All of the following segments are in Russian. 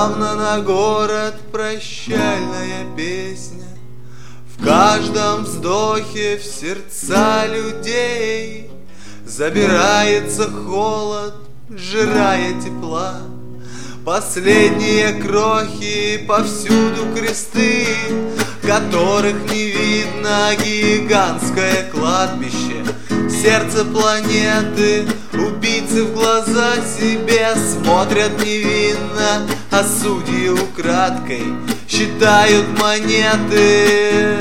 Словно на город прощальная песня, в каждом вздохе в сердца людей забирается холод, сжирая тепла. Последние крохи, повсюду кресты, которых не видно, гигантское кладбище. Сердце планеты, убийцы в глаза себе смотрят невинно, а судьи украдкой считают монеты.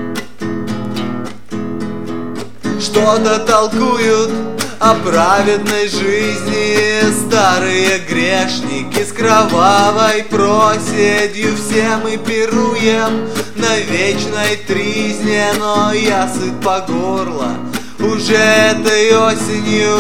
Что-то толкуют о праведной жизни старые грешники с кровавой проседью. Все мы пируем на вечной тризне, но я сыт по горло уже этой осенью.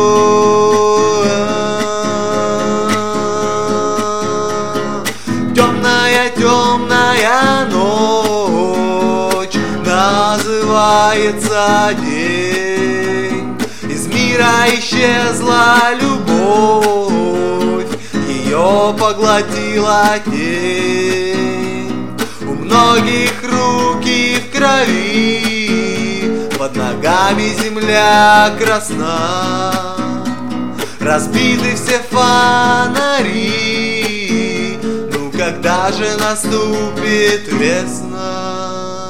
Темная, темная ночь называется день. Из мира исчезла любовь, ее поглотила тень. У многих руки в крови, под ногами земля красна. Разбиты все фонари, ну когда же наступит весна?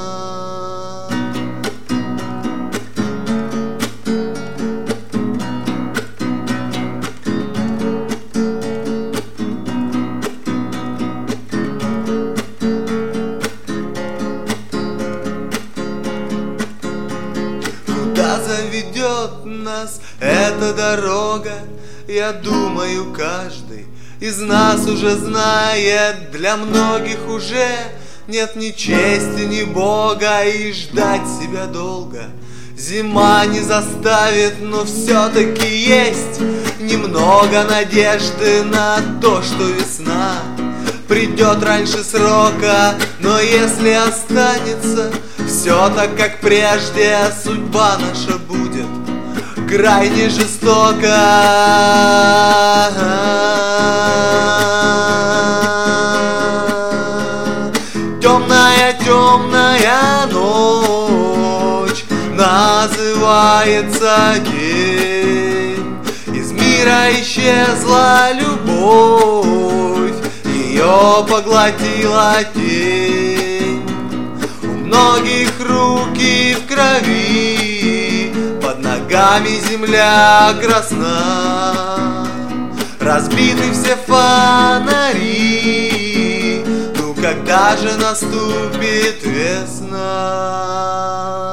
Куда заведет нас эта дорога? Я думаю, каждый из нас уже знает. Для многих уже нет ни чести, ни Бога, и ждать себя долго зима не заставит. Но все-таки есть немного надежды на то, что весна придет раньше срока. Но если останется все так, как прежде, судьба наша будет крайне жестока. Темная, темная ночь называется день. Из мира исчезла любовь, ее поглотила тень. У многих руки в крови, под ногами земля красна. Разбиты все фонари, ну когда же наступит весна?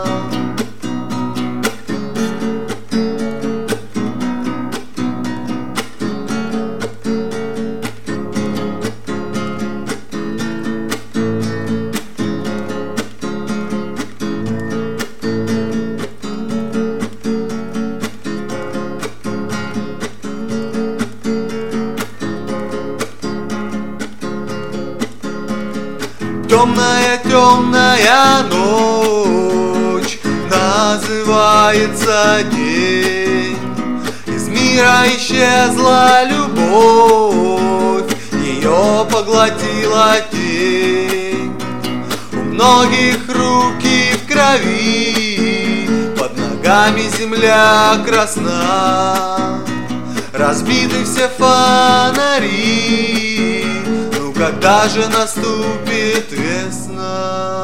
Темная, темная ночь называется день. Из мира исчезла любовь, ее поглотила тень. У многих руки в крови, под ногами земля красна. Разбиты все фонари, когда же наступит весна?